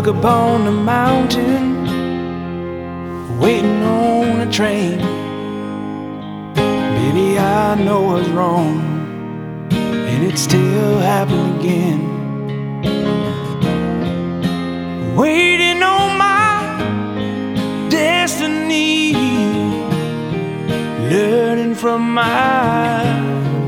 up on the mountain, waiting on a train. Baby, I know I was wrong, and it still happened again. Waiting on my destiny, learning from my